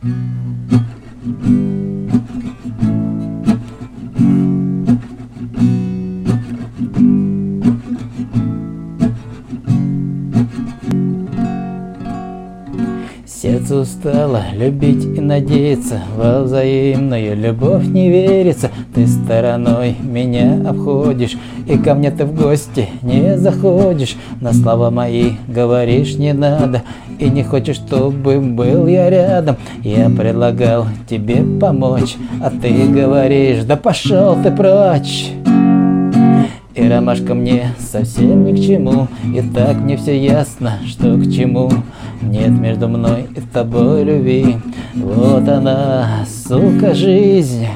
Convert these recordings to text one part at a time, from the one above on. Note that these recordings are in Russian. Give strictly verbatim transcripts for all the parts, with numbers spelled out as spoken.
Сердце устало любить и надеяться, во взаимную любовь не верится. Ты стороной меня обходишь, и ко мне ты в гости не заходишь. На слова мои говоришь не надо, и не хочешь, чтобы был я рядом. Я предлагал тебе помочь, а ты говоришь: да пошел ты прочь. И ромашка мне совсем ни к чему, и так мне все ясно, что к чему. Нет между мной и тобой любви, вот она, сука, жизнь.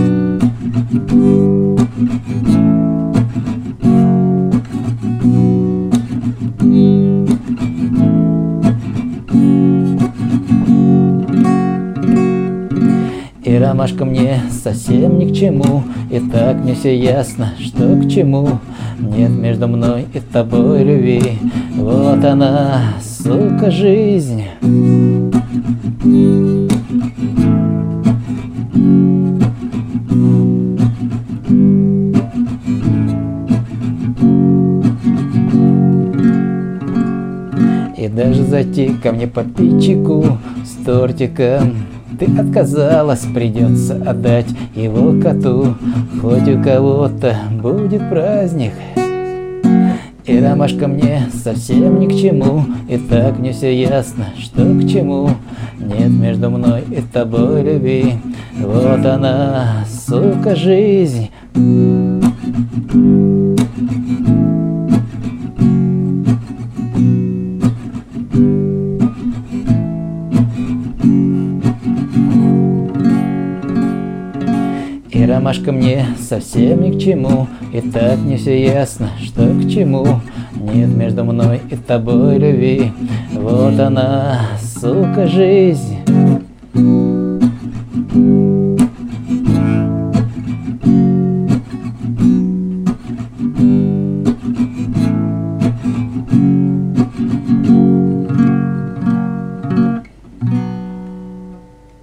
И ромашка мне совсем ни к чему, и так мне все ясно, что к чему. Нет между мной и тобой любви, вот она, сука, жизнь. И даже зайти ко мне попить чайку с тортиком ты отказалась, придется отдать его коту. Хоть у кого-то будет праздник. И ромашка мне совсем ни к чему, и так мне все ясно, что к чему. Нет между мной и тобой любви, вот она, сука, жизнь. И ромашка мне совсем ни к чему, и так мне все ясно, что к чему. Нет между мной и тобой любви, вот она, сука, жизнь.